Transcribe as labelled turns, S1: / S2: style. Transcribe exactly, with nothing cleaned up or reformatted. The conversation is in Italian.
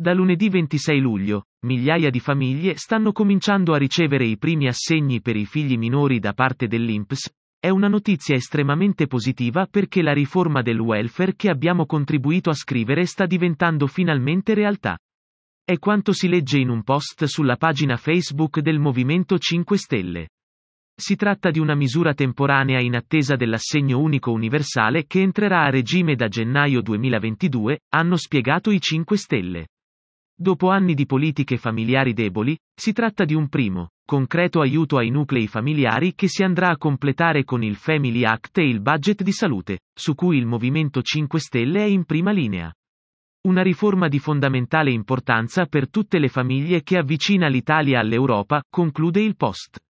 S1: Da lunedì ventisei luglio, migliaia di famiglie stanno cominciando a ricevere i primi assegni per i figli minori da parte dell'I N P S. È una notizia estremamente positiva perché la riforma del welfare che abbiamo contribuito a scrivere sta diventando finalmente realtà. È quanto si legge in un post sulla pagina Facebook del Movimento cinque Stelle. Si tratta di una misura temporanea in attesa dell'assegno unico universale che entrerà a regime da gennaio duemilaventidue, hanno spiegato i cinque Stelle. Dopo anni di politiche familiari deboli, si tratta di un primo, concreto aiuto ai nuclei familiari che si andrà a completare con il Family Act e il budget di salute, su cui il Movimento cinque Stelle è in prima linea. Una riforma di fondamentale importanza per tutte le famiglie che avvicina l'Italia all'Europa, conclude il post.